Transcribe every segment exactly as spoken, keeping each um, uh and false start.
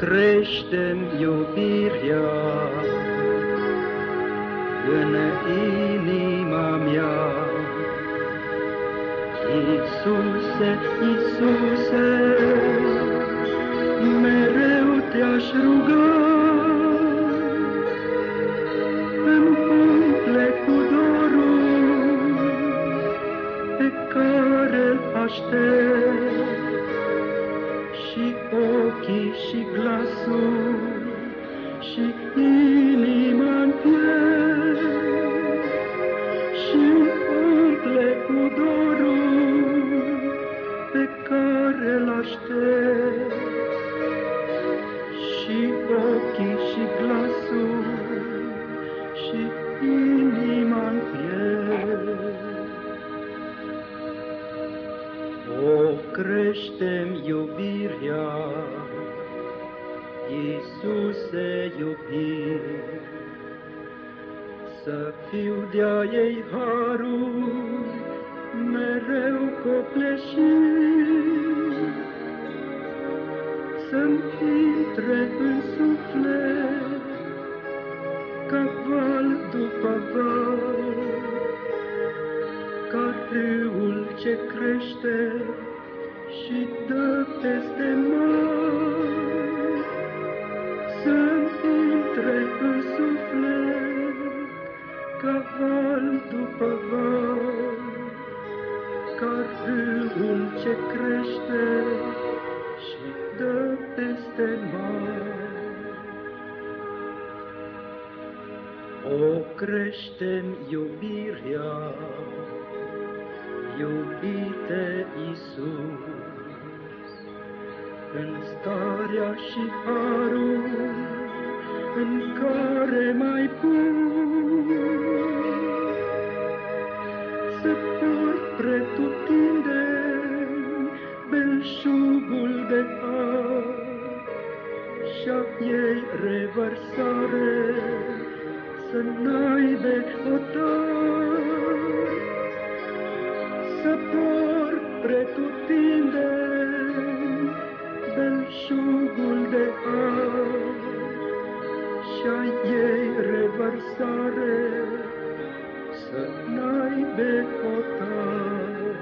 crește-mi iubirea în inima mea. Iisuse, Iisuse, mereu te-aș ruga, îmi umple cu dorul pe care-l aștept, și ochii și glasul și inima-n piept, și umple cu dorul pe care-l aștept, și ochii și glasul și inima-n piept. O, crește-mi iubirea, Iisuse iubit, să fiu de-a ei harul mereu copleșit, să-mi intre în suflet ca val după val, ca râul ce crește și dă peste mare, să-mi intre în suflet ca val după val, ca râul ce crește și dă peste mare. O, crește-mi iubirea, iubite Iisus, în starea și harul în care m-ai pus, să port pretutindeni belșugul de har și-a ei revărsare, să n-aibă hotar, să port pretutindeni belșugul de har și-a ei revărsare, să n-aibă hotar.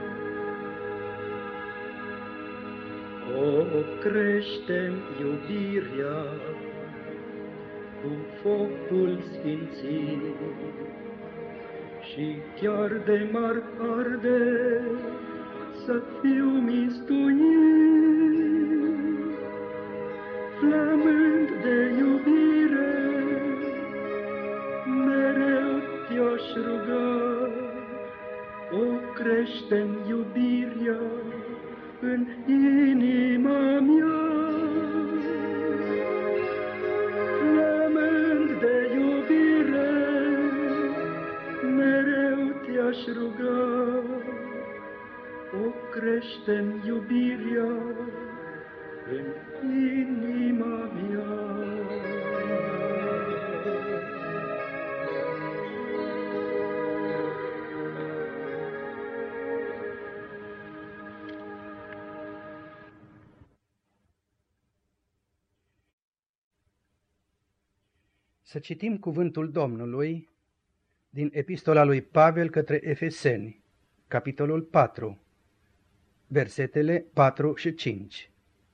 O, crește-mi iubirea cu focul sfințit, și chiar de mar arde să fiu mistuit, flamând de iubire mereu te-aș ruga. O, crește-mi iubirea în inima mea, flamând de iubire mereu te-aș ruga. O, crește-mi iubirea în inima mea. Să citim cuvântul Domnului din epistola lui Pavel către Efeseni, capitolul patru, versetele patru și cinci.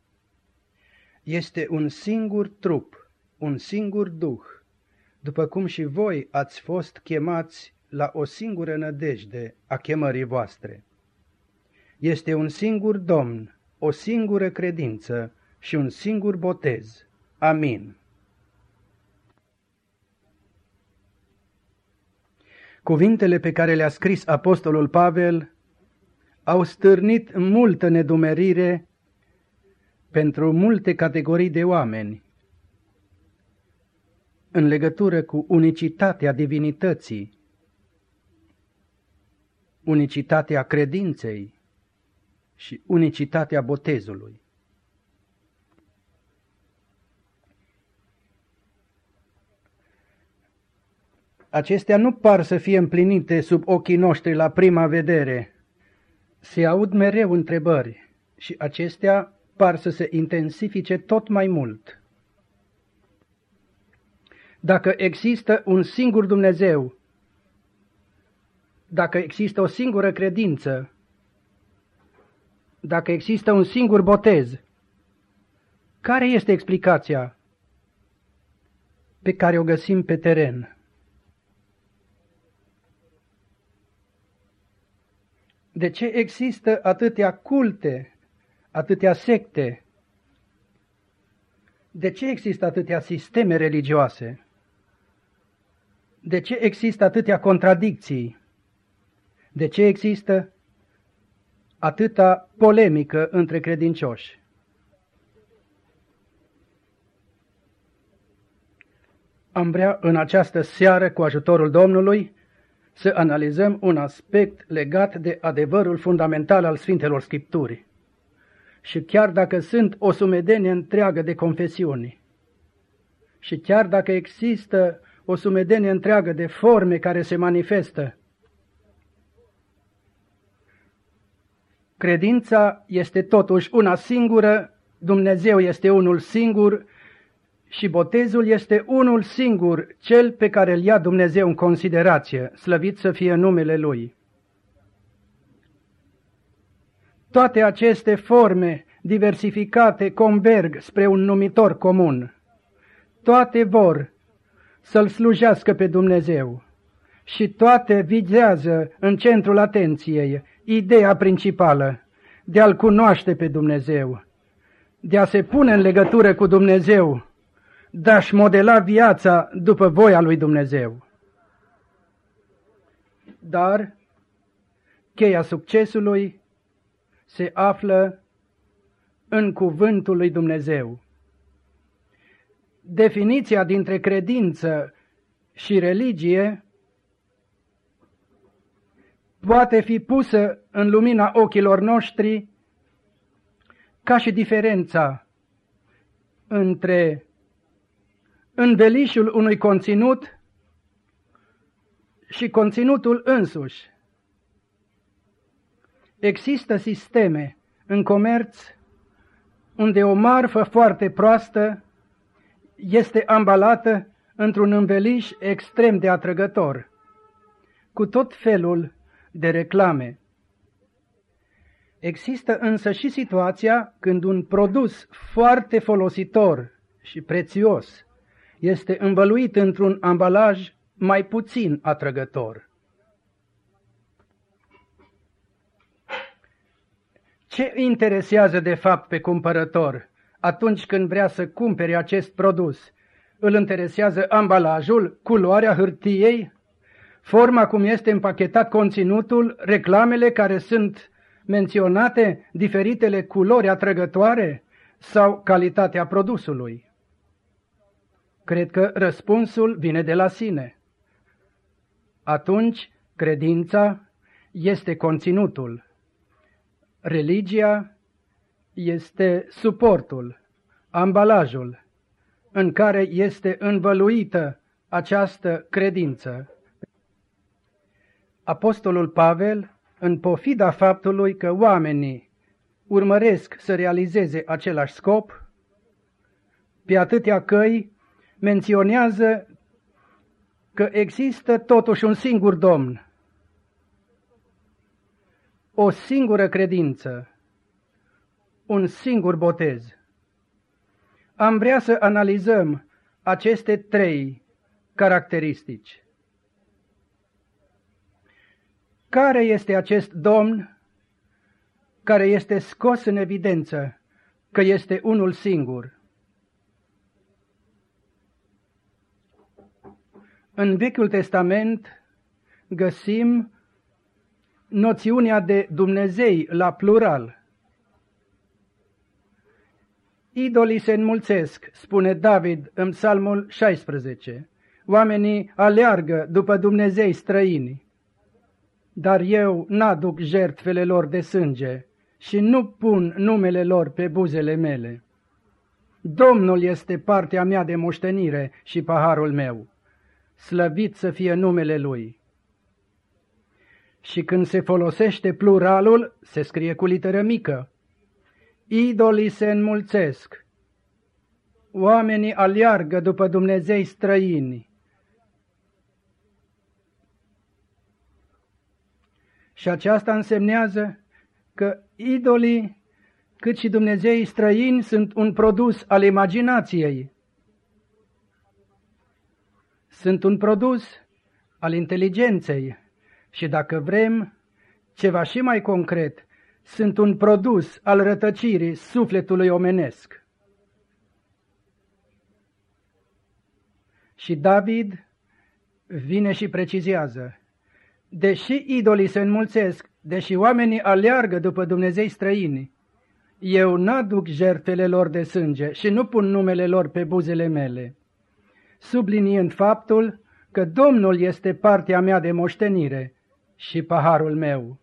Este un singur trup, un singur Duh, după cum și voi ați fost chemați la o singură nădejde a chemării voastre. Este un singur Domn, o singură credință și un singur botez. Amin. Cuvintele pe care le-a scris apostolul Pavel au stârnit multă nedumerire pentru multe categorii de oameni în legătură cu unicitatea divinității, unicitatea credinței și unicitatea botezului. Acestea nu par să fie împlinite sub ochii noștri la prima vedere. Se aud mereu întrebări și acestea par să se intensifice tot mai mult. Dacă există un singur Dumnezeu, dacă există o singură credință, dacă există un singur botez, care este explicația pe care o găsim pe teren? De ce există atâtea culte, atâtea secte? De ce există atâtea sisteme religioase? De ce există atâtea contradicții? De ce există atâta polemică între credincioși? Am vrea în această seară, cu ajutorul Domnului, să analizăm un aspect legat de adevărul fundamental al Sfintelor Scripturi. Și chiar dacă sunt o sumedenie întreagă de confesiuni, și chiar dacă există o sumedenie întreagă de forme care se manifestă, credința este totuși una singură, Dumnezeu este unul singur și botezul este unul singur, cel pe care îl ia Dumnezeu în considerație, slăvit să fie numele Lui. Toate aceste forme diversificate converg spre un numitor comun. Toate vor să-L slujească pe Dumnezeu și toate vizează în centrul atenției ideea principală de a-L cunoaște pe Dumnezeu, de a se pune în legătură cu Dumnezeu, de a-și modela viața după voia lui Dumnezeu. Dar cheia succesului se află în cuvântul lui Dumnezeu. Definiția dintre credință și religie poate fi pusă în lumina ochilor noștri ca și diferența între învelișul unui conținut și conținutul însuși. Există sisteme în comerț unde o marfă foarte proastă este ambalată într-un înveliș extrem de atrăgător, cu tot felul de reclame. Există însă și situația când un produs foarte folositor și prețios este învăluit într-un ambalaj mai puțin atrăgător. Ce interesează de fapt pe cumpărător atunci când vrea să cumpere acest produs? Îl interesează ambalajul, culoarea hârtiei, forma cum este împachetat conținutul, reclamele care sunt menționate, diferitele culori atrăgătoare sau calitatea produsului? Cred că răspunsul vine de la sine. Atunci, credința este conținutul. Religia este suportul, ambalajul în care este învăluită această credință. Apostolul Pavel, în pofida faptului că oamenii urmăresc să realizeze același scop, pe atâtea căi menționează că există totuși un singur Domn, o singură credință, un singur botez. Am vrea să analizăm aceste trei caracteristici. Care este acest Domn care este scos în evidență că este unul singur? În Vechiul Testament găsim noțiunea de Dumnezei la plural. Idolii se înmulțesc, spune David în Psalmul șaisprezece. Oamenii aleargă după Dumnezei străini. Dar eu n-aduc jertfele lor de sânge și nu pun numele lor pe buzele mele. Domnul este partea mea de moștenire și paharul meu. Slăvit să fie numele Lui. Și când se folosește pluralul, se scrie cu literă mică. idolii se înmulțesc, oamenii aleargă după dumnezei străini. Și aceasta însemnează că idolii, cât și dumnezeii străini, sunt un produs al imaginației. Sunt un produs al inteligenței și, dacă vrem, ceva și mai concret, sunt un produs al rătăcirii sufletului omenesc. Și David vine și precizează: deși idolii se înmulțesc, deși oamenii aleargă după dumnezei străini, eu n-aduc jertfele lor de sânge și nu pun numele lor pe buzele mele, subliniind faptul că Domnul este partea mea de moștenire și paharul meu.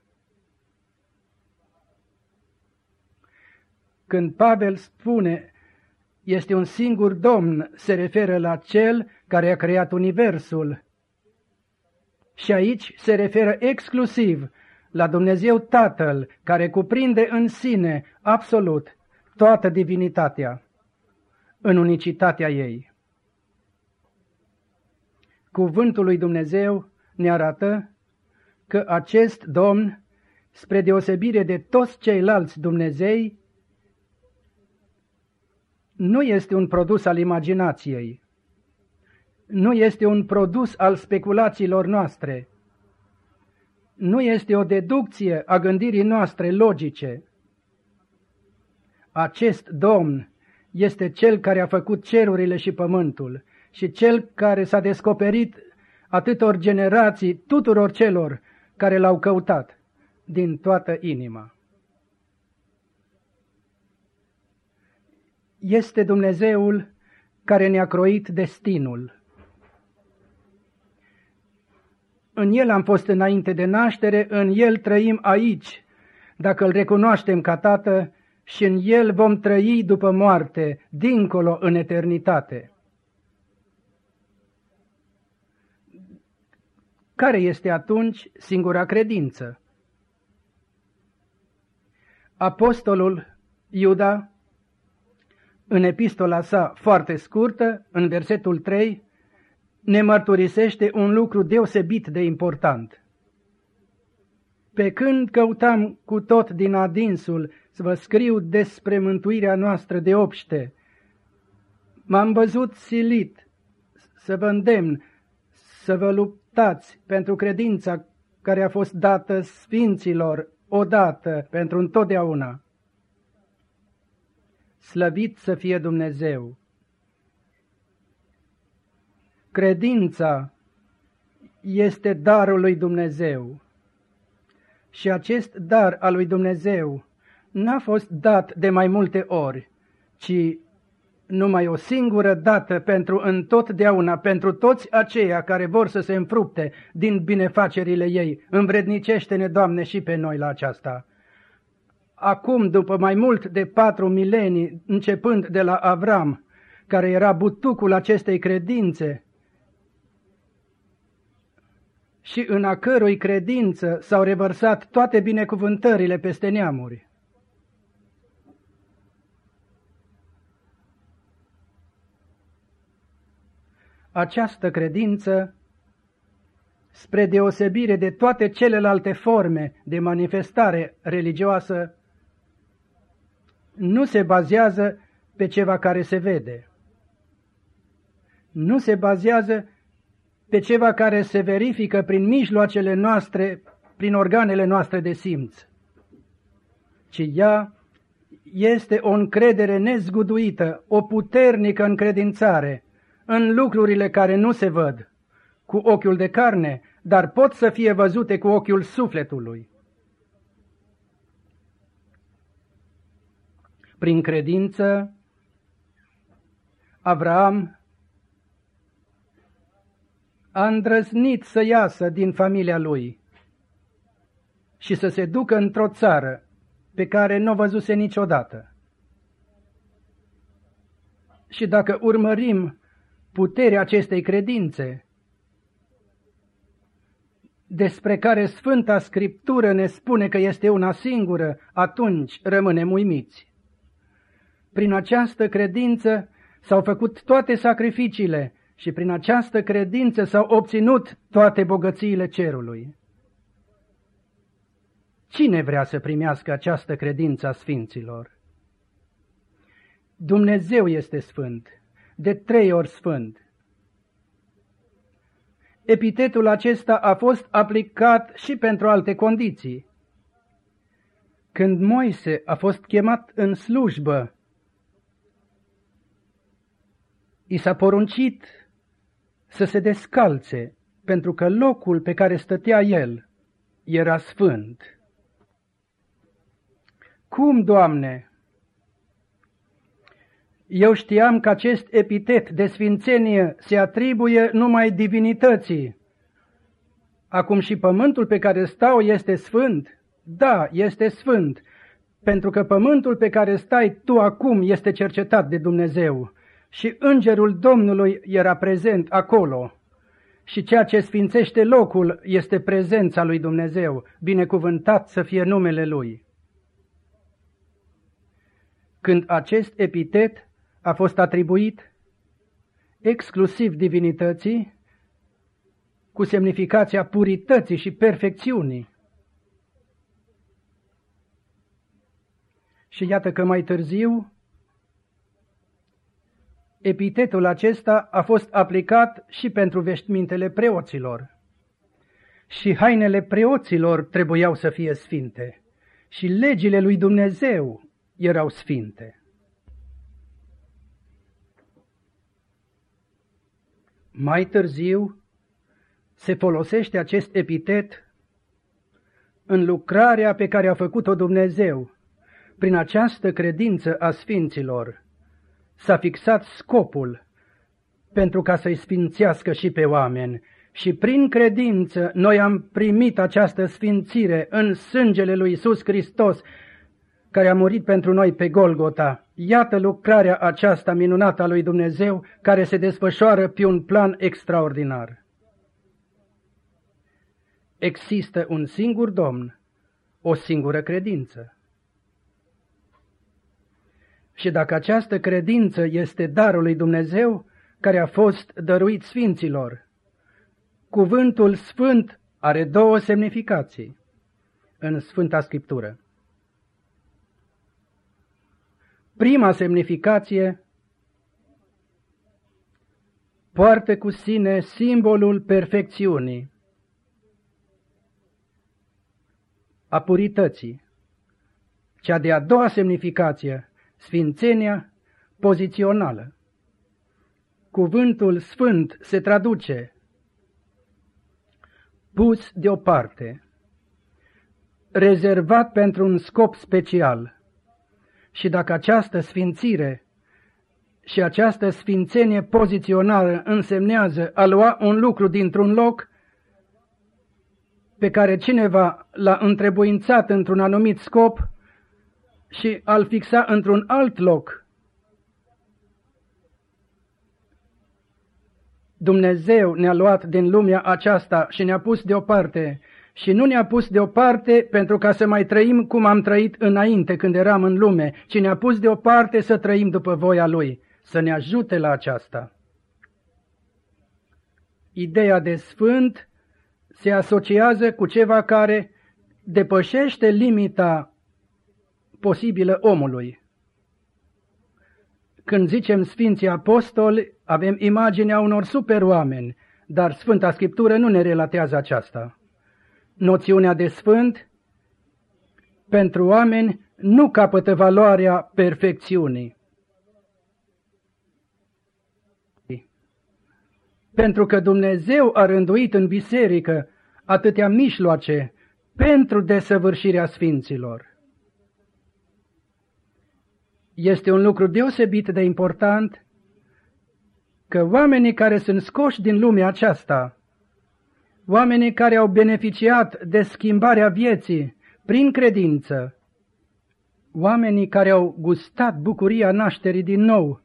Când Pavel spune este un singur Domn, se referă la Cel care a creat universul. Și aici se referă exclusiv la Dumnezeu Tatăl, care cuprinde în sine absolut toată divinitatea, în unicitatea ei. Cuvântul lui Dumnezeu ne arată că acest Domn, spre deosebire de toți ceilalți Dumnezei, nu este un produs al imaginației, nu este un produs al speculațiilor noastre, nu este o deducție a gândirii noastre logice. Acest Domn este Cel care a făcut cerurile și pământul și Cel care s-a descoperit atâtor generații tuturor celor care L-au căutat din toată inima. Este Dumnezeul care ne-a croit destinul. În El am fost înainte de naștere, în El trăim aici, dacă Îl recunoaștem ca Tată, și în El vom trăi după moarte, dincolo în eternitate. Care este atunci singura credință? Apostolul Iuda, în epistola sa foarte scurtă, în versetul trei, ne mărturisește un lucru deosebit de important. Pe când căutam cu tot din adinsul să vă scriu despre mântuirea noastră de obște, m-am văzut silit să vă îndemn să vă luptați pentru credința care a fost dată sfinților odată pentru întotdeauna. Slăvit să fie Dumnezeu! Credința este darul lui Dumnezeu și acest dar al lui Dumnezeu n-a fost dat de mai multe ori, ci numai o singură dată pentru întotdeauna, pentru toți aceia care vor să se înfrupte din binefacerile ei. Învrednicește-ne, Doamne, și pe noi la aceasta. Acum, după mai mult de patru milenii, începând de la Avram, care era butucul acestei credințe, și în a cărui credință s-au revărsat toate binecuvântările peste neamuri. Această credință, spre deosebire de toate celelalte forme de manifestare religioasă, nu se bazează pe ceva care se vede. Nu se bazează pe ceva care se verifică prin mijloacele noastre, prin organele noastre de simț, ci ea este o încredere nezguduită, o puternică încredințare în lucrurile care nu se văd cu ochiul de carne, dar pot să fie văzute cu ochiul sufletului. Prin credință, Avraam a îndrăznit să iasă din familia lui și să se ducă într-o țară pe care nu o văzuse niciodată. Și dacă urmărim puterea acestei credințe, despre care Sfânta Scriptură ne spune că este una singură, atunci rămânem uimiți. Prin această credință s-au făcut toate sacrificiile și prin această credință s-au obținut toate bogățiile cerului. Cine vrea să primească această credință a sfinților? Dumnezeu este sfânt, de trei ori sfânt. Epitetul acesta a fost aplicat și pentru alte condiții. Când Moise a fost chemat în slujbă, i s-a poruncit să se descalțe, pentru că locul pe care stătea el era sfânt. Cum, Doamne? Eu știam că acest epitet de sfințenie se atribuie numai divinității. Acum și pământul pe care stau este sfânt? Da, este sfânt, pentru că pământul pe care stai tu acum este cercetat de Dumnezeu și îngerul Domnului era prezent acolo. Și ceea ce sfințește locul este prezența lui Dumnezeu, binecuvântat să fie numele Lui. Când acest epitet a fost atribuit exclusiv divinității, cu semnificația purității și perfecțiunii. Și iată că mai târziu, epitetul acesta a fost aplicat și pentru veșmintele preoților. Și hainele preoților trebuiau să fie sfinte și legile lui Dumnezeu erau sfinte. Mai târziu se folosește acest epitet în lucrarea pe care a făcut-o Dumnezeu. Prin această credință a sfinților s-a fixat scopul pentru ca să-i sfințească și pe oameni. Și prin credință noi am primit această sfințire în sângele lui Iisus Hristos, care a murit pentru noi pe Golgota. Iată lucrarea aceasta minunată a lui Dumnezeu, care se desfășoară pe un plan extraordinar. Există un singur Domn, o singură credință. Și dacă această credință este darul lui Dumnezeu, care a fost dăruit sfinților, cuvântul sfânt are două semnificații în Sfânta Scriptură. Prima semnificație poartă cu sine simbolul perfecțiunii, a purității. Cea de-a doua semnificație, sfințenia pozițională. Cuvântul sfânt se traduce pus deoparte, rezervat pentru un scop special. Și dacă această sfințire și această sfințenie pozițională însemnează a lua un lucru dintr-un loc pe care cineva l-a întrebuințat într-un anumit scop și a-l fixa într-un alt loc, Dumnezeu ne-a luat din lumea aceasta și ne-a pus deoparte. Și nu ne-a pus deoparte pentru ca să mai trăim cum am trăit înainte când eram în lume, ci ne-a pus deoparte să trăim după voia Lui, să ne ajute la aceasta. Ideea de sfânt se asociază cu ceva care depășește limita posibilă omului. Când zicem Sfinții Apostoli, avem imaginea unor superoameni, dar Sfânta Scriptură nu ne relatează aceasta. Noțiunea de sfânt pentru oameni nu capătă valoarea perfecțiunii. Pentru că Dumnezeu a rânduit în biserică atâtea mijloace pentru desăvârșirea sfinților. Este un lucru deosebit de important că oamenii care sunt scoși din lumea aceasta, oamenii care au beneficiat de schimbarea vieții prin credință, oamenii care au gustat bucuria nașterii din nou,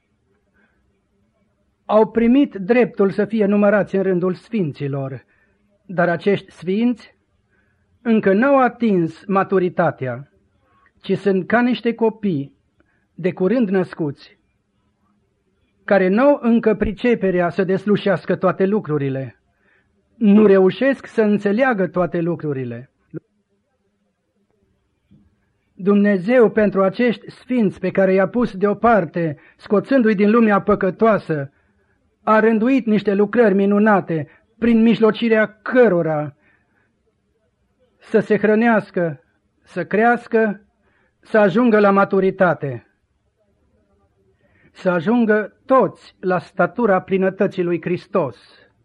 au primit dreptul să fie numărați în rândul sfinților, dar acești sfinți încă n-au atins maturitatea, ci sunt ca niște copii de curând născuți, care n-au încă priceperea să deslușească toate lucrurile, nu reușesc să înțeleagă toate lucrurile. Dumnezeu, pentru acești sfinți pe care i-a pus deoparte, scoțându-i din lumea păcătoasă, a rânduit niște lucrări minunate, prin mijlocirea cărora să se hrănească, să crească, să ajungă la maturitate, să ajungă toți la statura plinătății lui Hristos,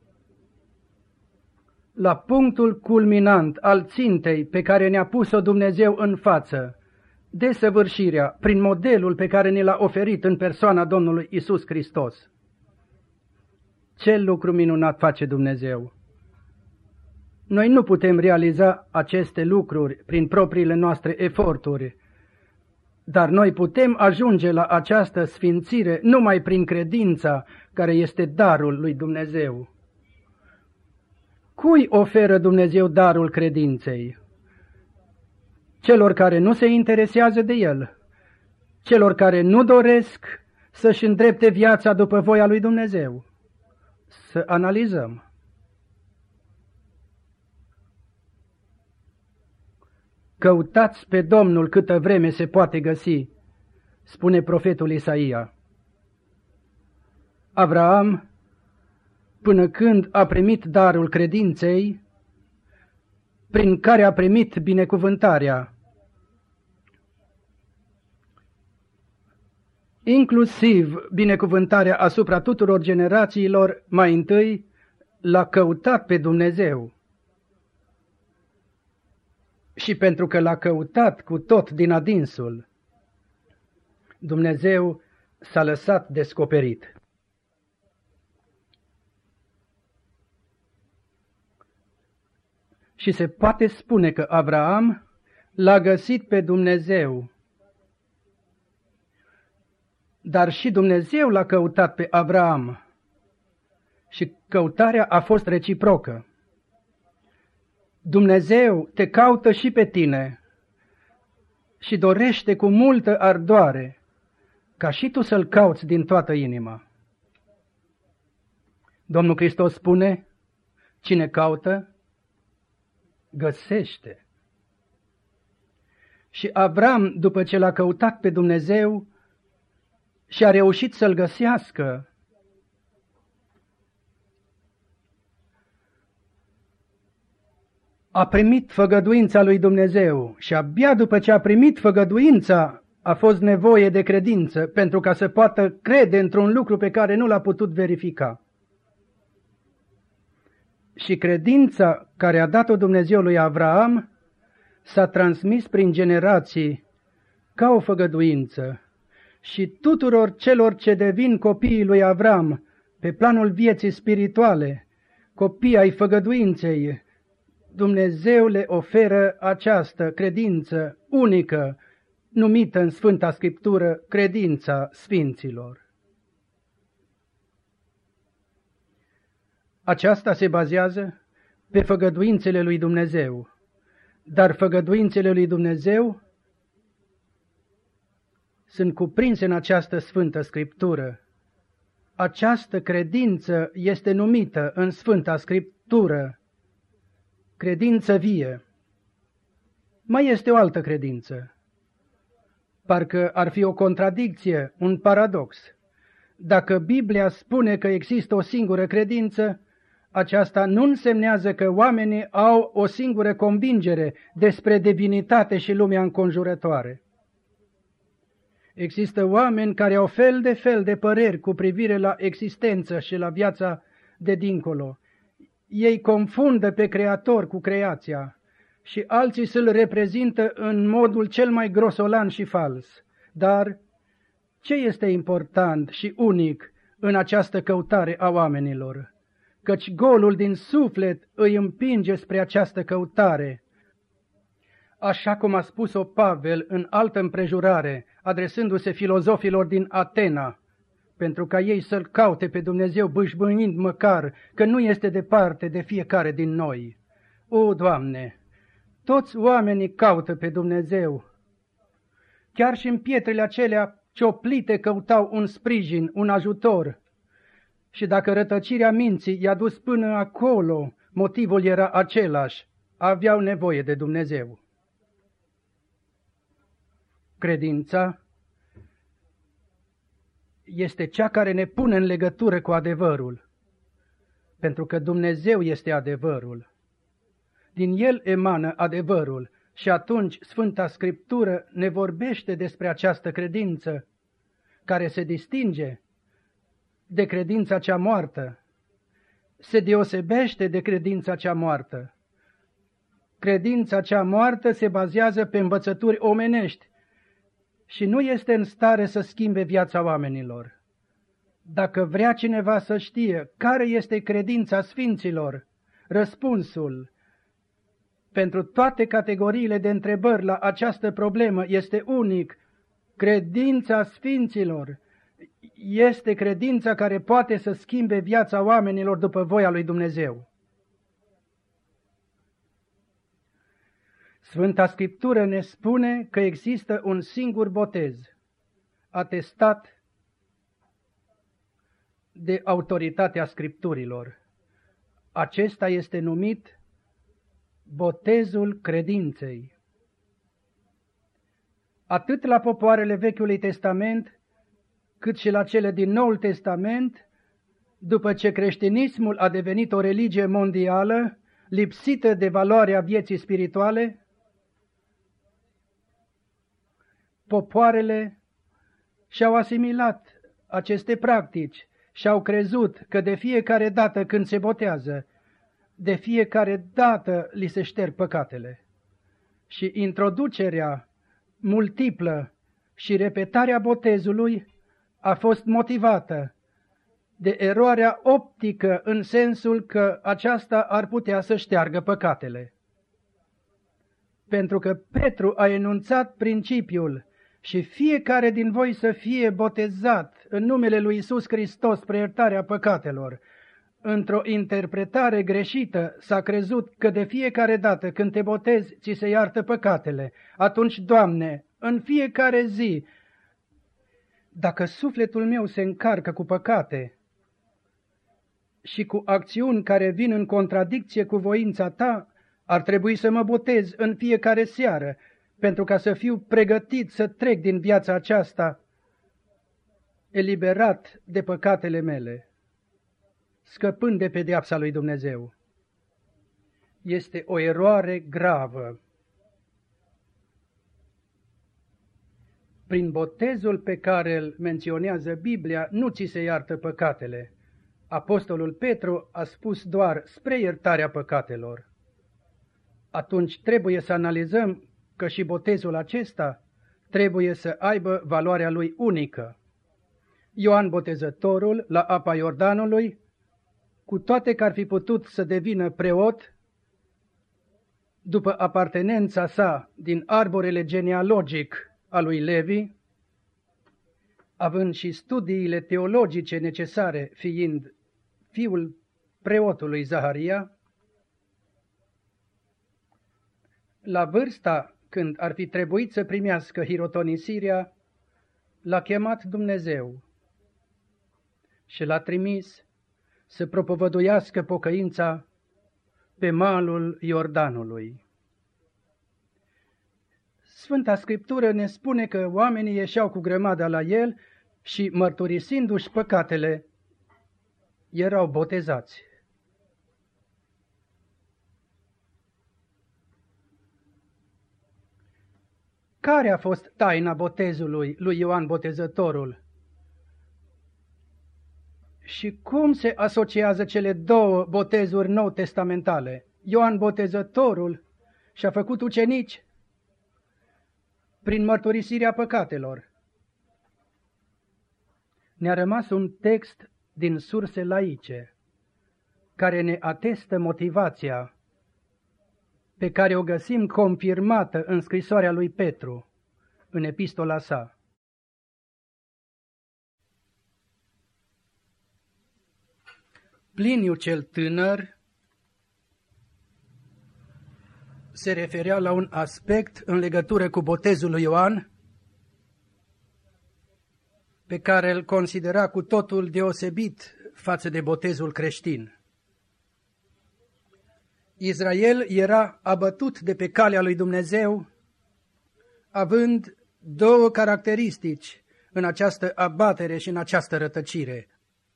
la punctul culminant al țintei pe care ne-a pus-o Dumnezeu în față, desăvârșirea prin modelul pe care ne l-a oferit în persoana Domnului Isus Hristos. Ce lucru minunat face Dumnezeu! Noi nu putem realiza aceste lucruri prin propriile noastre eforturi, dar noi putem ajunge la această sfințire numai prin credința care este darul lui Dumnezeu. Cui oferă Dumnezeu darul credinței? Celor care nu se interesează de el, celor care nu doresc să-și îndrepte viața după voia lui Dumnezeu. Să analizăm. Căutați pe Domnul câtă vreme se poate găsi, spune profetul Isaia. Avraam, până când a primit darul credinței, prin care a primit binecuvântarea, inclusiv binecuvântarea asupra tuturor generațiilor, mai întâi l-a căutat pe Dumnezeu. Și pentru că l-a căutat cu tot din adinsul, Dumnezeu s-a lăsat descoperit. Și se poate spune că Avraam l-a găsit pe Dumnezeu, dar și Dumnezeu l-a căutat pe Avraam și căutarea a fost reciprocă. Dumnezeu te caută și pe tine și dorește cu multă ardoare ca și tu să-L cauți din toată inima. Domnul Hristos spune, cine caută, găsește. Și Avram, după ce l-a căutat pe Dumnezeu și a reușit să-L găsească, a primit făgăduința lui Dumnezeu și abia după ce a primit făgăduința a fost nevoie de credință pentru ca să poată crede într-un lucru pe care nu l-a putut verifica. Și credința care a dat-o Dumnezeu lui Avraam s-a transmis prin generații ca o făgăduință și tuturor celor ce devin copiii lui Avram pe planul vieții spirituale, copii ai făgăduinței, Dumnezeu le oferă această credință unică, numită în Sfânta Scriptură credința Sfinților. Aceasta se bazează pe făgăduințele lui Dumnezeu, dar făgăduințele lui Dumnezeu sunt cuprinse în această Sfântă Scriptură. Această credință este numită în Sfânta Scriptură credință vie. Mai este o altă credință. Parcă ar fi o contradicție, un paradox. Dacă Biblia spune că există o singură credință, aceasta nu însemnează că oamenii au o singură convingere despre divinitate și lumea înconjurătoare. Există oameni care au fel de fel de păreri cu privire la existență și la viața de dincolo. Ei confundă pe Creator cu creația și alții să-L reprezintă în modul cel mai grosolan și fals. Dar ce este important și unic în această căutare a oamenilor? Căci golul din suflet îi împinge spre această căutare. Așa cum a spus-o Pavel în altă împrejurare, adresându-se filozofilor din Atena, pentru ca ei să-L caute pe Dumnezeu bâșbâind măcar că nu este departe de fiecare din noi. O, Doamne, toți oamenii caută pe Dumnezeu, chiar și în pietrele acelea cioplite căutau un sprijin, un ajutor. Și dacă rătăcirea minții i-a dus până acolo, motivul era același, aveau nevoie de Dumnezeu. Credința este cea care ne pune în legătură cu adevărul, pentru că Dumnezeu este adevărul. Din El emană adevărul și atunci Sfânta Scriptură ne vorbește despre această credință, care se distinge de credința cea moartă, se deosebește de credința cea moartă. Credința cea moartă se bazează pe învățături omenești și nu este în stare să schimbe viața oamenilor. Dacă vrea cineva să știe care este credința sfinților, răspunsul pentru toate categoriile de întrebări la această problemă este unic. Credința sfinților este credința care poate să schimbe viața oamenilor după voia lui Dumnezeu. Sfânta Scriptură ne spune că există un singur botez, atestat de autoritatea Scripturilor. Acesta este numit botezul credinței. Atât la popoarele Vechiului Testament, cât și la cele din Noul Testament, după ce creștinismul a devenit o religie mondială, lipsită de valoarea vieții spirituale, popoarele și-au asimilat aceste practici și au crezut că de fiecare dată când se botează, de fiecare dată li se șterg păcatele. Și introducerea multiplă și repetarea botezului a fost motivată de eroarea optică în sensul că aceasta ar putea să șteargă păcatele. Pentru că Petru a enunțat principiul și fiecare din voi să fie botezat în numele lui Iisus Hristos spre iertarea păcatelor. Într-o interpretare greșită s-a crezut că de fiecare dată când te botezi, ți se iartă păcatele. Atunci, Doamne, în fiecare zi, dacă sufletul meu se încarcă cu păcate și cu acțiuni care vin în contradicție cu voința Ta, ar trebui să mă botez în fiecare seară, pentru ca să fiu pregătit să trec din viața aceasta eliberat de păcatele mele, scăpând de pedeapsa lui Dumnezeu. Este o eroare gravă. Prin botezul pe care îl menționează Biblia, nu ți se iartă păcatele. Apostolul Petru a spus doar spre iertarea păcatelor. Atunci trebuie să analizăm că și botezul acesta trebuie să aibă valoarea lui unică. Ioan Botezătorul, la apa Iordanului, cu toate că ar fi putut să devină preot, după apartenența sa din arborele genealogic al lui Levi, având și studiile teologice necesare, fiind fiul preotului Zaharia, la vârsta când ar fi trebuit să primească hirotonisirea, l-a chemat Dumnezeu și l-a trimis să propovăduiască pocăința pe malul Iordanului. Sfânta Scriptură ne spune că oamenii ieșeau cu grămada la el și, mărturisindu-și păcatele, erau botezați. Care a fost taina botezului lui Ioan Botezătorul? Și cum se asociază cele două botezuri nou testamentale? Ioan Botezătorul și-a făcut ucenici prin mărturisirea păcatelor. Ne-a rămas un text din surse laice care ne atestă motivația pe care o găsim confirmată în scrisoarea lui Petru, în epistola sa. Pliniu cel tânăr se referea la un aspect în legătură cu botezul lui Ioan pe care îl considera cu totul deosebit față de botezul creștin. Israel era abătut de pe calea lui Dumnezeu, având două caracteristici în această abatere și în această rătăcire.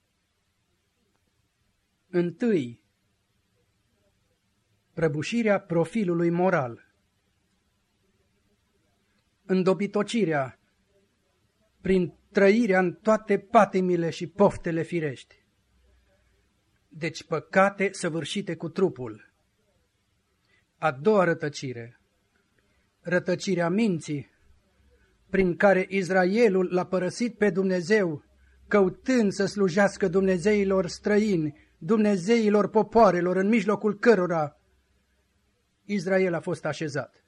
Întâi, prăbușirea profilului moral, îndobitocirea prin trăirea în toate patimile și poftele firești. Deci păcate săvârșite cu trupul. A doua rătăcire, rătăcirea minții, prin care Israelul l-a părăsit pe Dumnezeu, căutând să slujească dumnezeilor străini, dumnezeilor popoarelor, în mijlocul cărora Israel a fost așezat.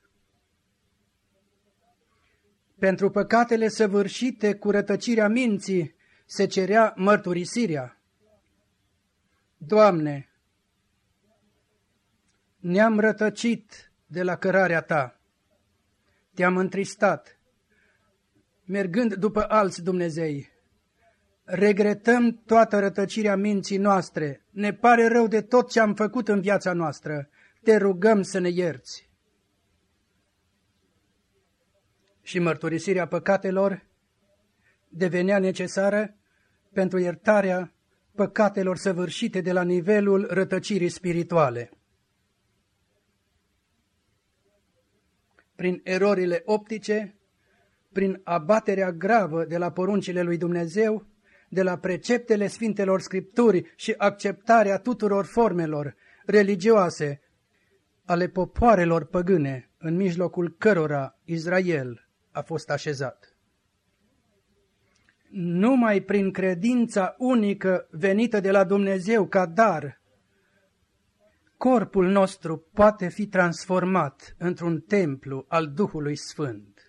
Pentru păcatele săvârșite cu rătăcirea minții se cerea mărturisirea. Doamne, ne-am rătăcit de la cărarea Ta, Te-am întristat, mergând după alți Dumnezei. Regretăm toată rătăcirea minții noastre, ne pare rău de tot ce am făcut în viața noastră, Te rugăm să ne ierți. Și mărturisirea păcatelor devenea necesară pentru iertarea păcatelor săvârșite de la nivelul rătăcirii spirituale. Prin erorile optice, prin abaterea gravă de la poruncile lui Dumnezeu, de la preceptele Sfintelor Scripturi și acceptarea tuturor formelor religioase ale popoarelor păgâne, în mijlocul cărora Israel a fost așezat. Numai prin credința unică venită de la Dumnezeu ca dar, corpul nostru poate fi transformat într-un templu al Duhului Sfânt.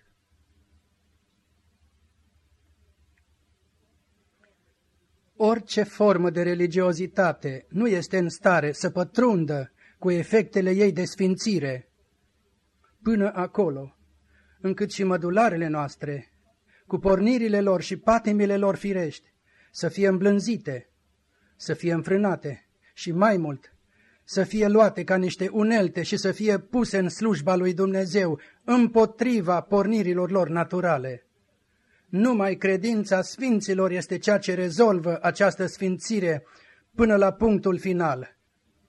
Orice formă de religiozitate nu este în stare să pătrundă cu efectele ei de sfințire până acolo, încât și mădularele noastre, cu pornirile lor și patimile lor firești, să fie îmblânzite, să fie înfrânate și mai mult, să fie luate ca niște unelte și să fie puse în slujba lui Dumnezeu împotriva pornirilor lor naturale. Numai credința sfinților este ceea ce rezolvă această sfințire până la punctul final.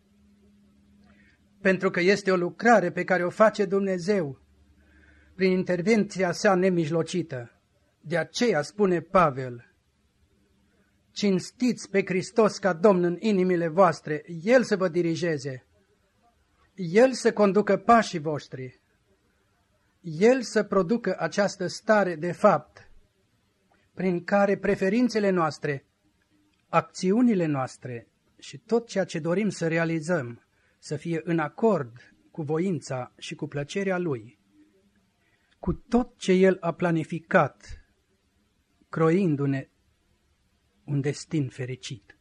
Pentru că este o lucrare pe care o face Dumnezeu prin intervenția sa nemijlocită. De aceea spune Pavel: cinstiți pe Hristos ca Domn în inimile voastre, El să vă dirigeze, El să conducă pașii voștri, El să producă această stare de fapt, prin care preferințele noastre, acțiunile noastre și tot ceea ce dorim să realizăm să fie în acord cu voința și cu plăcerea Lui, cu tot ce El a planificat, croindu-ne un destin fericit.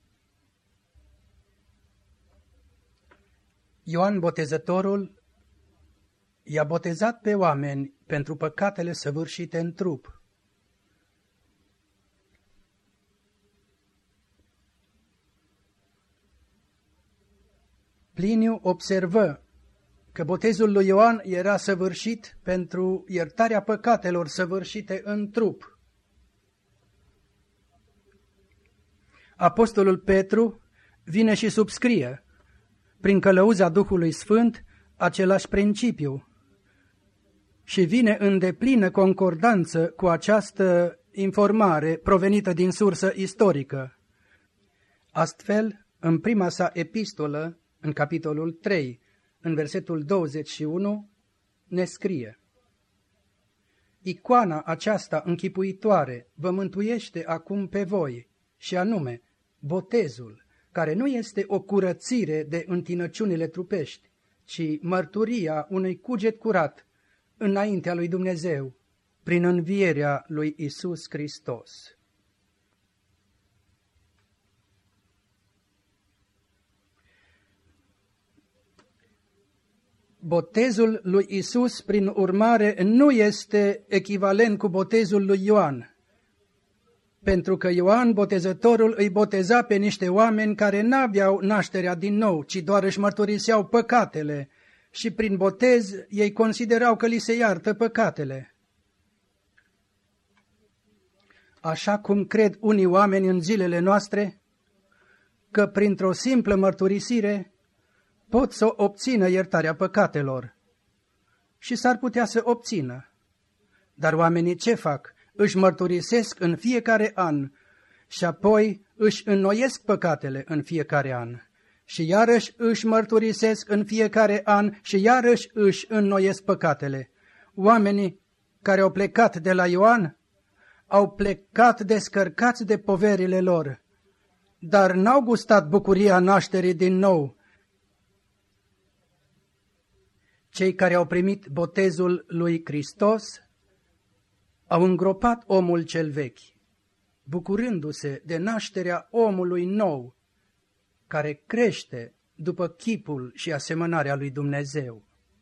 Ioan Botezătorul i-a botezat pe oameni pentru păcatele săvârșite în trup. Pliniu observă că botezul lui Ioan era săvârșit pentru iertarea păcatelor săvârșite în trup. Apostolul Petru vine și subscrie, prin călăuza Duhului Sfânt, același principiu și vine în deplină concordanță cu această informare provenită din sursă istorică. Astfel, în prima sa epistolă, în capitolul trei, în versetul douăzeci și unu, ne scrie: icoana aceasta închipuitoare vă mântuiește acum pe voi, și anume botezul, care nu este o curățire de întinăciunile trupești, ci mărturia unui cuget curat înaintea lui Dumnezeu, prin învierea lui Isus Hristos. Botezul lui Isus, prin urmare, nu este echivalent cu botezul lui Ioan. Pentru că Ioan Botezătorul îi boteza pe niște oameni care n-aveau nașterea din nou, ci doar își mărturiseau păcatele și prin botez ei considerau că li se iartă păcatele. Așa cum cred unii oameni în zilele noastre, că printr-o simplă mărturisire pot să obțină iertarea păcatelor. Și s-ar putea să obțină. Dar oamenii ce fac? Își mărturisesc în fiecare an și apoi își înnoiesc păcatele în fiecare an. Și iarăși își mărturisesc în fiecare an și iarăși își înnoiesc păcatele. Oamenii care au plecat de la Ioan au plecat descărcați de poverile lor, dar n-au gustat bucuria nașterii din nou. Cei care au primit botezul lui Hristos au îngropat omul cel vechi, bucurându-se de nașterea omului nou, care crește după chipul și asemănarea lui Dumnezeu.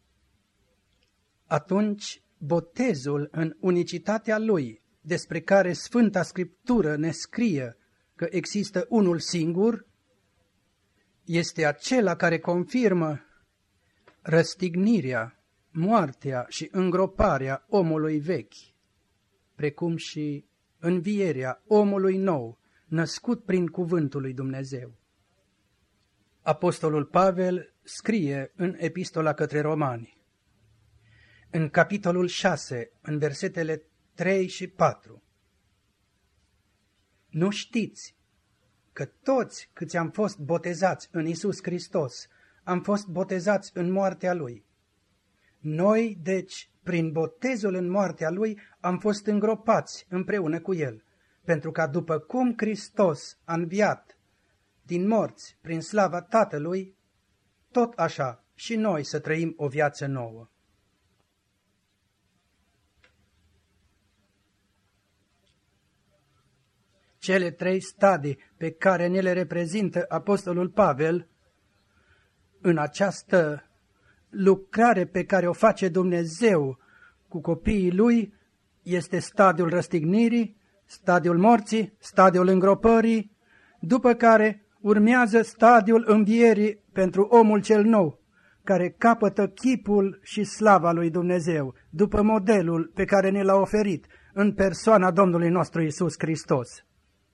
Atunci, botezul în unicitatea lui, despre care Sfânta Scriptură ne scrie că există unul singur, este acela care confirmă răstignirea, moartea și îngroparea omului vechi, precum și învierea omului nou, născut prin cuvântul lui Dumnezeu. Apostolul Pavel scrie în Epistola către Romani, în capitolul șase, în versetele trei și patru. Nu știți că toți câți am fost botezați în Iisus Hristos, am fost botezați în moartea Lui. Noi, deci, prin botezul în moartea Lui, am fost îngropați împreună cu El, pentru ca după cum Hristos a înviat din morți prin slava Tatălui, tot așa și noi să trăim o viață nouă. Cele trei stadii pe care ne le reprezintă Apostolul Pavel în această lucrare pe care o face Dumnezeu cu copiii Lui este stadiul răstignirii, stadiul morții, stadiul îngropării, după care urmează stadiul învierii pentru omul cel nou, care capătă chipul și slava lui Dumnezeu, după modelul pe care ne l-a oferit în persoana Domnului nostru Iisus Hristos.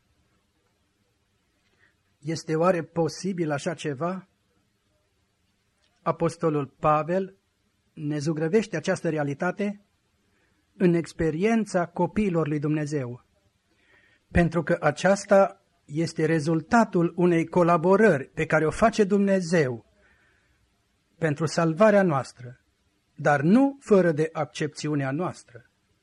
Este oare posibil așa ceva? Apostolul Pavel ne zugrăvește această realitate în experiența copiilor lui Dumnezeu, pentru că aceasta este rezultatul unei colaborări pe care o face Dumnezeu pentru salvarea noastră, dar nu fără de accepțiunea noastră.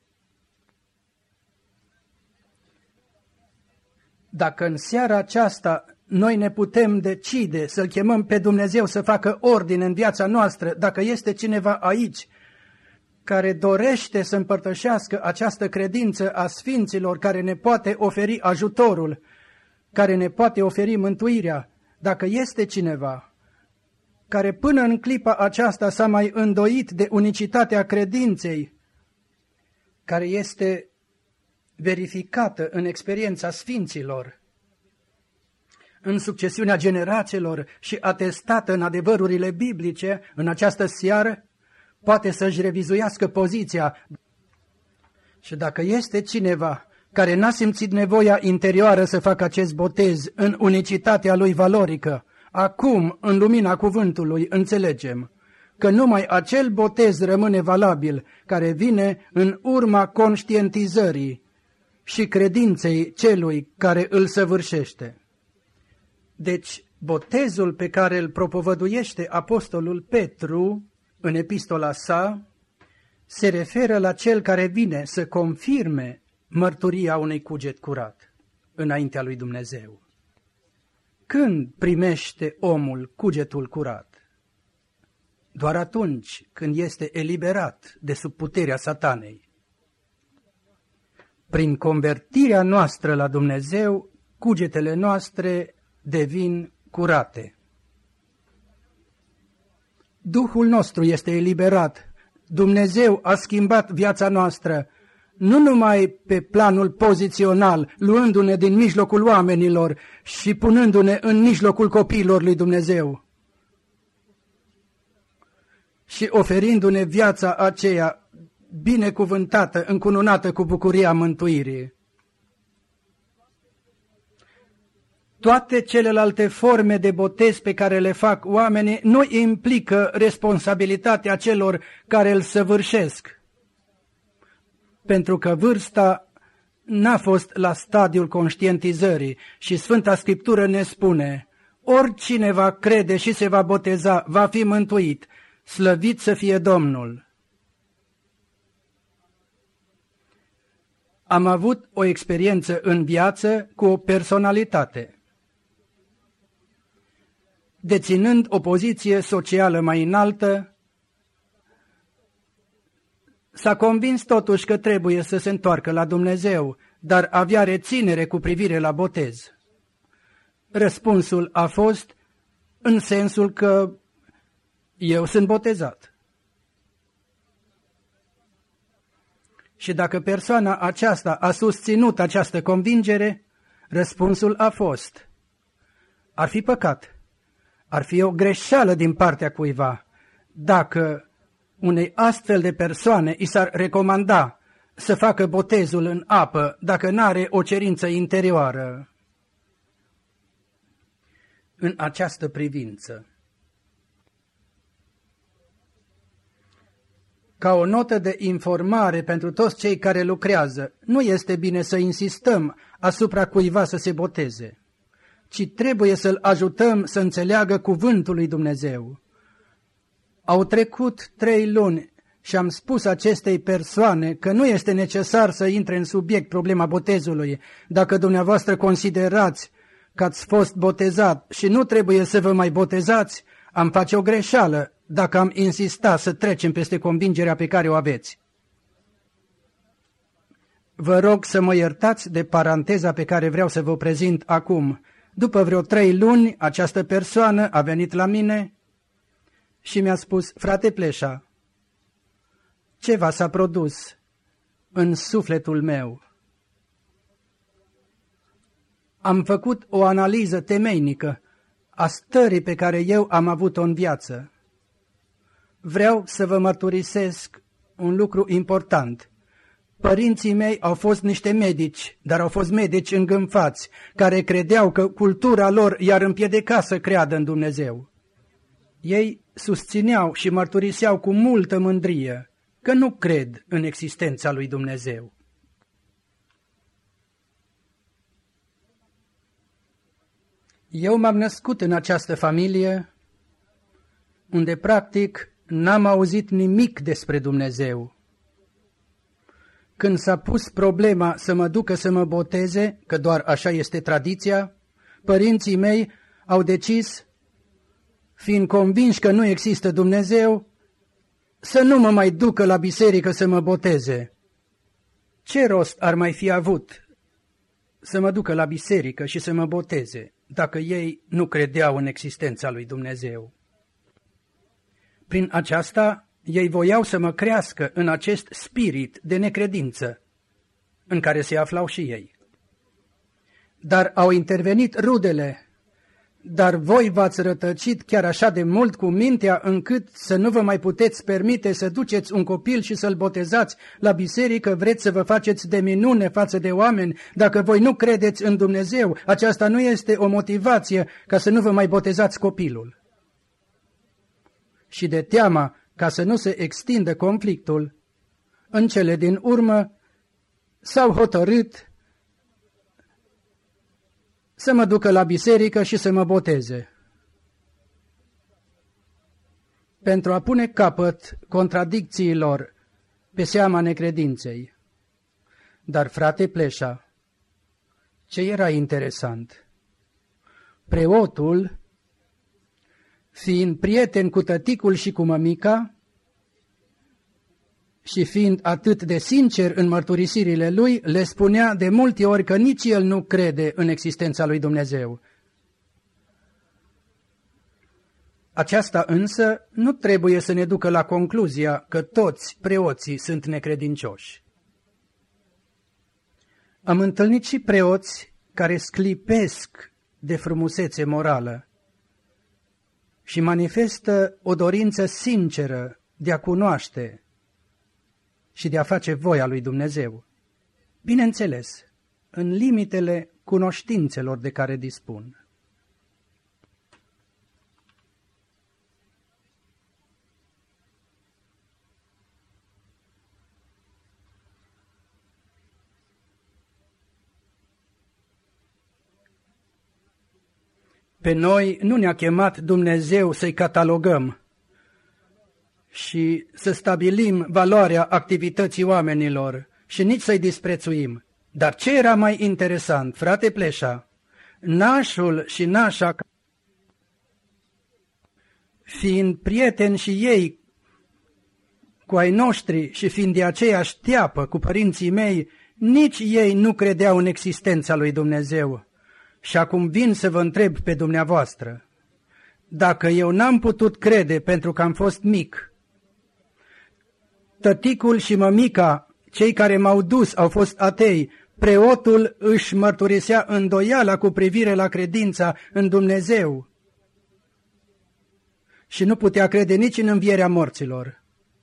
Dacă în seara aceasta noi ne putem decide să-L chemăm pe Dumnezeu să facă ordine în viața noastră, dacă este cineva aici care dorește să împărtășească această credință a sfinților, care ne poate oferi ajutorul, care ne poate oferi mântuirea, dacă este cineva care până în clipa aceasta s-a mai îndoit de unicitatea credinței, care este verificată în experiența sfinților, în succesiunea generațiilor și atestată în adevărurile biblice, în această seară, poate să-și revizuiască poziția. Și dacă este cineva care n-a simțit nevoia interioară să facă acest botez în unicitatea lui valorică, acum, în lumina cuvântului, înțelegem că numai acel botez rămâne valabil, care vine în urma conștientizării și credinței celui care îl săvârșește. Deci, botezul pe care îl propovăduiește apostolul Petru în epistola sa se referă la cel care vine să confirme mărturia unui cuget curat înaintea lui Dumnezeu. Când primește omul cugetul curat? Doar atunci când este eliberat de sub puterea Satanei. Prin convertirea noastră la Dumnezeu, cugetele noastre devin curate. Duhul nostru este eliberat. Dumnezeu a schimbat viața noastră. nu numai pe planul pozițional, luându-ne din mijlocul oamenilor și punându-ne în mijlocul copiilor lui Dumnezeu și oferindu-ne viața aceea binecuvântată, încununată cu bucuria mântuirii. Toate celelalte forme de botez pe care le fac oamenii nu implică responsabilitatea celor care îl săvârșesc, pentru că vârsta n-a fost la stadiul conștientizării și Sfânta Scriptură ne spune: oricine va crede și se va boteza va fi mântuit, slăvit să fie Domnul. Am avut o experiență în viață cu o personalitate. Deținând o poziție socială mai înaltă, s-a convins totuși că trebuie să se întoarcă la Dumnezeu, dar avea reținere cu privire la botez. Răspunsul a fost în sensul că eu sunt botezat. Și dacă persoana aceasta a susținut această convingere, răspunsul a fost: ar fi păcat, ar fi o greșeală din partea cuiva dacă unei astfel de persoane i s-ar recomanda să facă botezul în apă dacă n-are o cerință interioară. În această privință, ca o notă de informare pentru toți cei care lucrează, nu este bine să insistăm asupra cuiva să se boteze, ci trebuie să-l ajutăm să înțeleagă cuvântul lui Dumnezeu. Au trecut trei luni și am spus acestei persoane că nu este necesar să intre în subiect problema botezului. Dacă dumneavoastră considerați că ați fost botezat și nu trebuie să vă mai botezați, am face o greșeală dacă am insista să trecem peste convingerea pe care o aveți. Vă rog să mă iertați de paranteza pe care vreau să vă prezint acum. După vreo trei luni, această persoană a venit la mine și mi-a spus: frate Pleșa, ceva s-a produs în sufletul meu. Am făcut o analiză temeinică a stării pe care eu am avut-o în viață. Vreau să vă mărturisesc un lucru important. Părinții mei au fost niște medici, dar au fost medici îngânfați, care credeau că cultura lor i-ar împiedica să creadă în Dumnezeu. Ei susțineau și mărturiseau cu multă mândrie că nu cred în existența lui Dumnezeu. Eu m-am născut în această familie unde practic n-am auzit nimic despre Dumnezeu. Când s-a pus problema să mă ducă să mă boteze, că doar așa este tradiția, părinții mei au decis, fiind convinși că nu există Dumnezeu, să nu mă mai ducă la biserică să mă boteze. Ce rost ar mai fi avut să mă ducă la biserică și să mă boteze, dacă ei nu credeau în existența lui Dumnezeu? Prin aceasta, ei voiau să mă crească în acest spirit de necredință în care se aflau și ei. Dar au intervenit rudele. Dar voi v-ați rătăcit chiar așa de mult cu mintea încât să nu vă mai puteți permite să duceți un copil și să-l botezați la biserică, vreți să vă faceți de minune față de oameni. Dacă voi nu credeți în Dumnezeu, aceasta nu este o motivație ca să nu vă mai botezați copilul. Și de teama ca să nu se extindă conflictul, în cele din urmă s-au hotărât să mă ducă la biserică și să mă boteze. Pentru a pune capăt contradicțiilor pe seama necredinței. Dar, frate Pleșa, ce era interesant? Preotul, fiind prieten cu tăticul și cu mămica, și fiind atât de sincer în mărturisirile lui, le spunea de multe ori că nici el nu crede în existența lui Dumnezeu. Aceasta însă nu trebuie să ne ducă la concluzia că toți preoții sunt necredincioși. Am întâlnit și preoți care sclipesc de frumusețe morală și manifestă o dorință sinceră de a cunoaște și de a face voia lui Dumnezeu. Bineînțeles, în limitele cunoștințelor de care dispun. Pe noi nu ne-a chemat Dumnezeu să-i catalogăm și să stabilim valoarea activității oamenilor și nici să-i disprețuim. Dar ce era mai interesant, frate Pleșa? Nașul și nașa, fiind prieteni și ei cu ai noștri și fiind de aceeași teapă cu părinții mei, nici ei nu credeau în existența lui Dumnezeu. Și acum vin să vă întreb pe dumneavoastră, dacă eu n-am putut crede pentru că am fost mic, tăticul și mămica, cei care m-au dus, au fost atei, preotul își mărturisea îndoiala cu privire la credința în Dumnezeu și nu putea crede nici în învierea morților.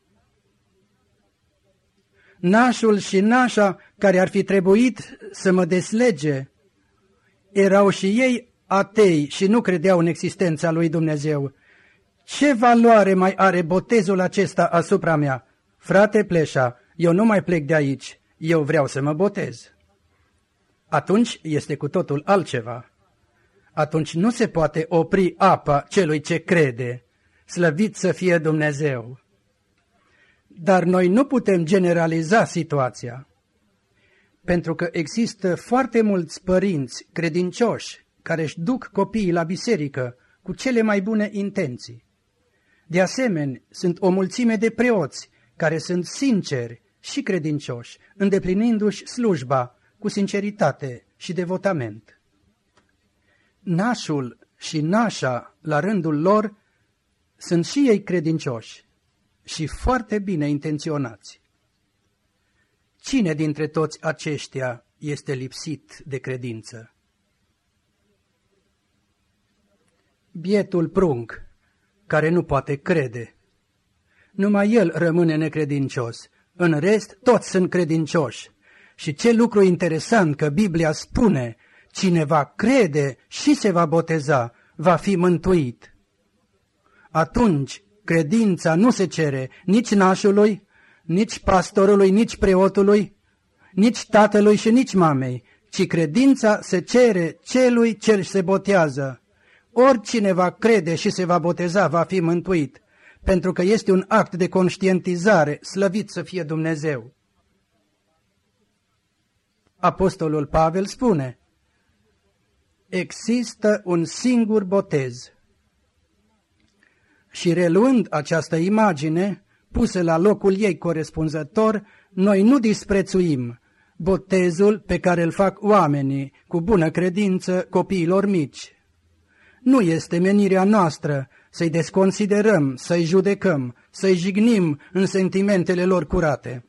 Nașul și nașa care ar fi trebuit să mă deslege erau și ei atei și nu credeau în existența lui Dumnezeu. Ce valoare mai are botezul acesta asupra mea? Frate Pleșa, eu nu mai plec de aici, eu vreau să mă botez. Atunci este cu totul altceva. Atunci nu se poate opri apa celui ce crede, slăvit să fie Dumnezeu. Dar noi nu putem generaliza situația, pentru că există foarte mulți părinți credincioși care își duc copiii la biserică cu cele mai bune intenții. De asemenea, sunt o mulțime de preoți care sunt sinceri și credincioși, îndeplinindu-și slujba cu sinceritate și devotament. Nașul și nașa, la rândul lor, sunt și ei credincioși și foarte bine intenționați. Cine dintre toți aceștia este lipsit de credință? Bietul prunc, care nu poate crede. Numai el rămâne necredincios, în rest toți sunt credincioși. Și ce lucru interesant că Biblia spune, cine va crede și se va boteza, va fi mântuit. Atunci, credința nu se cere nici nașului, nici pastorului, nici preotului, nici tatălui și nici mamei, ci credința se cere celui ce se botează. Oricine va crede și se va boteza va fi mântuit, pentru că este un act de conștientizare, slăvit să fie Dumnezeu. Apostolul Pavel spune, există un singur botez. Și reluând această imagine, pusă la locul ei corespunzător, noi nu disprețuim botezul pe care îl fac oamenii cu bună credință copiilor mici. Nu este menirea noastră să-i desconsiderăm, să-i judecăm, să-i jignim în sentimentele lor curate.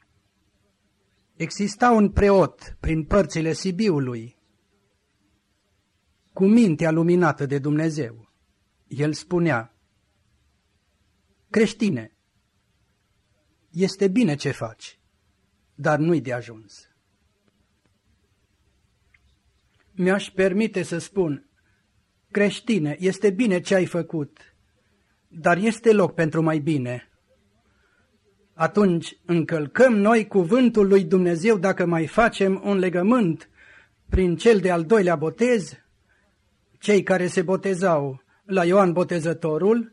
Exista un preot prin părțile Sibiului, cu mintea luminată de Dumnezeu. El spunea, creștine, este bine ce faci, dar nu-i de ajuns. Mi-aș permite să spun, creștine, este bine ce ai făcut, dar este loc pentru mai bine. Atunci încălcăm noi cuvântul lui Dumnezeu dacă mai facem un legământ prin cel de-al doilea botez. Cei care se botezau la Ioan Botezătorul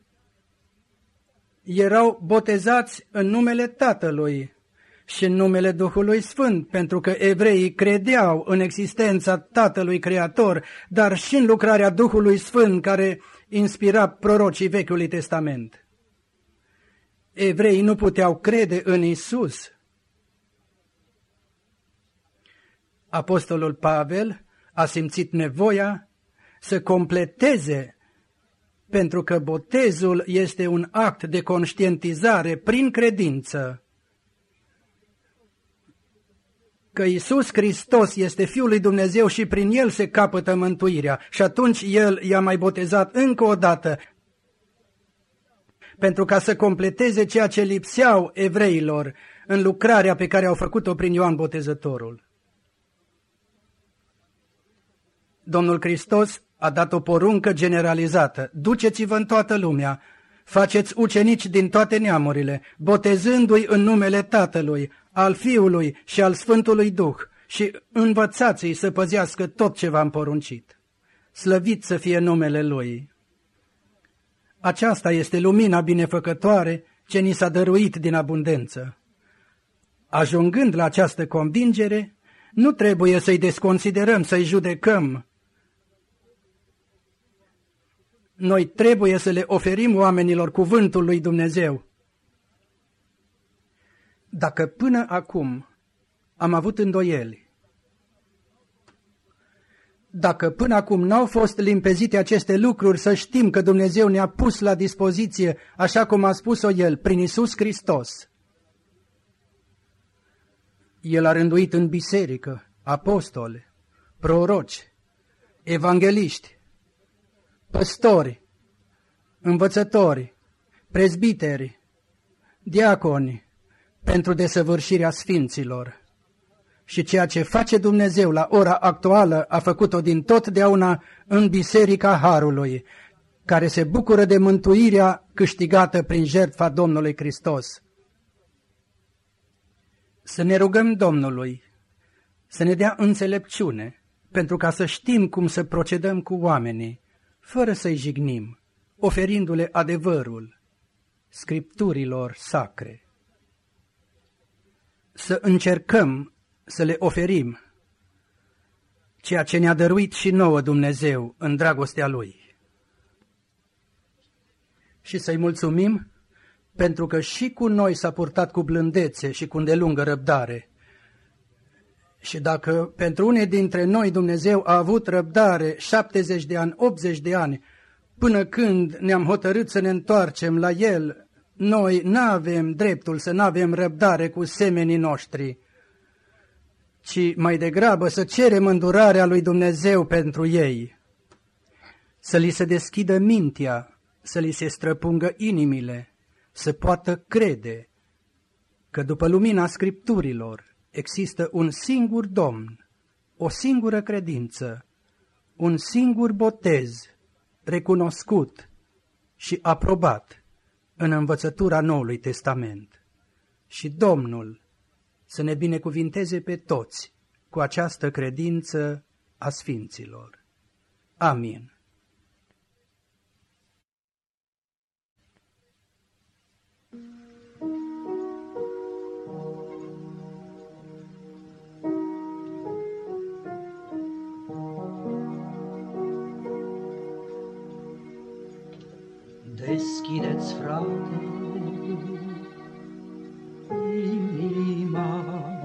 erau botezați în numele Tatălui și în numele Duhului Sfânt, pentru că evreii credeau în existența Tatălui Creator, dar și în lucrarea Duhului Sfânt care inspira prorocii Vechiului Testament. Evreii nu puteau crede în Isus. Apostolul Pavel a simțit nevoia să completeze, pentru că botezul este un act de conștientizare prin credință. că Iisus Hristos este Fiul lui Dumnezeu și prin El se capătă mântuirea. Și atunci El i-a mai botezat încă o dată, pentru ca să completeze ceea ce lipseau evreilor în lucrarea pe care au făcut-o prin Ioan Botezătorul. Domnul Hristos a dat o poruncă generalizată: duceți-vă în toată lumea, faceți ucenici din toate neamurile, botezându-i în numele Tatălui, al Fiului și al Sfântului Duh, și învățați-i să păzească tot ce v-am poruncit. Slăvit să fie numele Lui! Aceasta este lumina binefăcătoare ce ni s-a dăruit din abundență. Ajungând la această convingere, nu trebuie să-i desconsiderăm, să-i judecăm. Noi trebuie să le oferim oamenilor cuvântul lui Dumnezeu. Dacă până acum am avut îndoieli, dacă până acum n-au fost limpezite aceste lucruri, să știm că Dumnezeu ne-a pus la dispoziție, așa cum a spus-o El, prin Iisus Hristos. El a rânduit în biserică apostoli, proroci, evangeliști, păstori, învățători, prezbiteri, diaconi, pentru desăvârșirea sfinților. Și ceea ce face Dumnezeu la ora actuală a făcut-o din totdeauna în Biserica Harului, care se bucură de mântuirea câștigată prin jertfa Domnului Hristos. Să ne rugăm Domnului să ne dea înțelepciune, pentru ca să știm cum să procedăm cu oamenii, fără să-i jignim, oferindu-le adevărul Scripturilor sacre. Să încercăm să le oferim ceea ce ne-a dăruit și nouă Dumnezeu în dragostea Lui. Și să-i mulțumim pentru că și cu noi s-a purtat cu blândețe și cu îndelungă răbdare. Și dacă pentru unii dintre noi Dumnezeu a avut răbdare șaptezeci de ani, optzeci de ani, până când ne-am hotărât să ne întoarcem la El, noi n-avem dreptul să n-avem răbdare cu semenii noștri, ci mai degrabă să cerem îndurarea lui Dumnezeu pentru ei, să li se deschidă mintea, să li se străpungă inimile, să poată crede că după lumina Scripturilor există un singur Domn, o singură credință, un singur botez recunoscut și aprobat în învățătura Noului Testament. Și Domnul să ne binecuvinteze pe toți cu această credință a sfinților. Amin. Deschideți, frate, inima,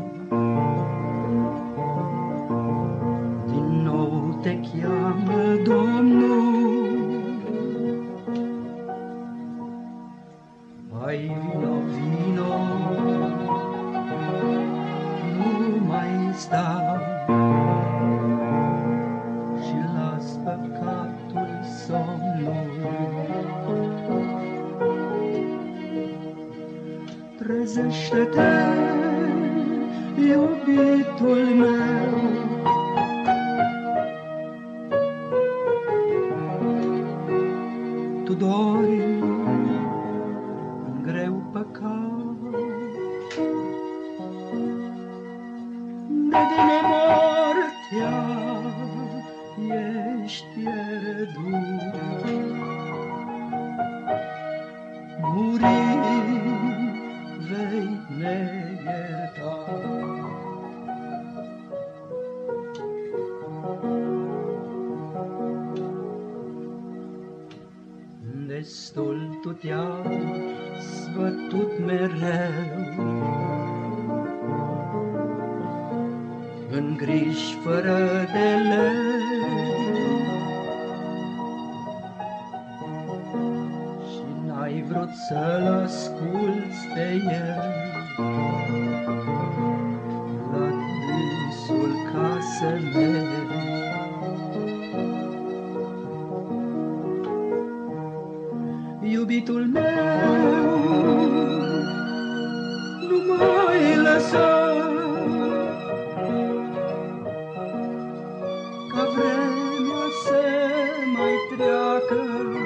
din nou te cheamă Domnul. Hai, vino, vino, nu mai sta și las păcatul somnul. Trezește-te, iubitul meu, tu dori în greu păcat, de tine mortea ești pierdut. Muri vei neierta. Destul tu te-ai sfătut mereu, în griji fără de lei, și n-ai vrut să-l asculți pe el. La să merg. Iubitul meu, nu mai lăsa, ca vremea să mai treacă.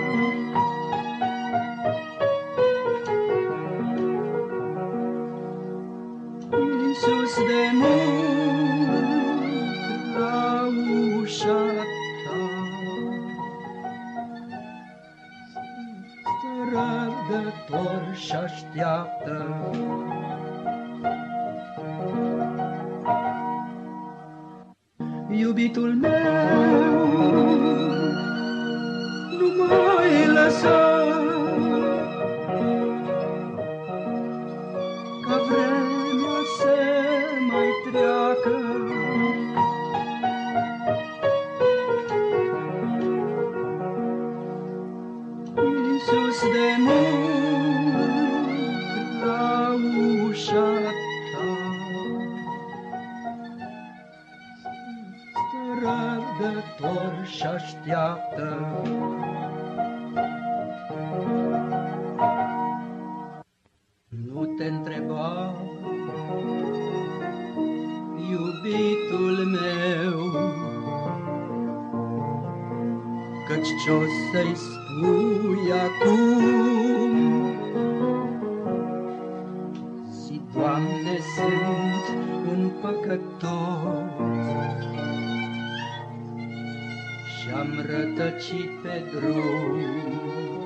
Iisus de mult la ușa ta stă răbdător și-așteaptă. Iubitul meu, nu mai lăsa, ca vremea să mai treacă. Iisus de mult la ușa ta stă răbdător și-așteaptă. Nu te întreba, iubitul meu, căci ce-o să-i spui acum? Zi, Doamne, sunt un păcătos și-am rătăcit pe drum.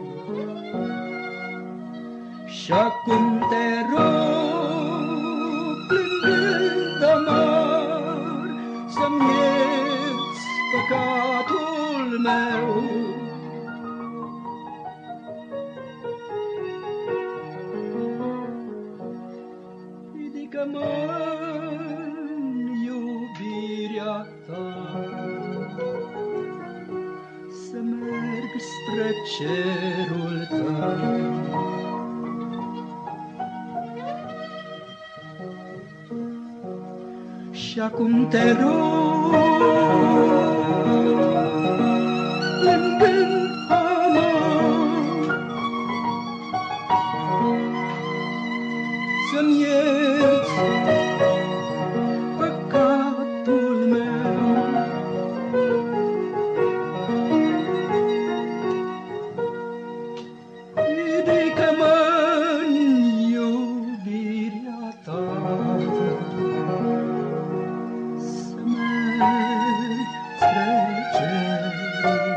Și acum te rog, plângând amar, să-mi ierți păcatul meu. Ridică-mă-n iubirea ta, să merg spre cerul tău. Și acum te rog, plângând amar, să-mi ierți păcatul meu. Ridică-mă-n iubirea ta, să merg spre cer.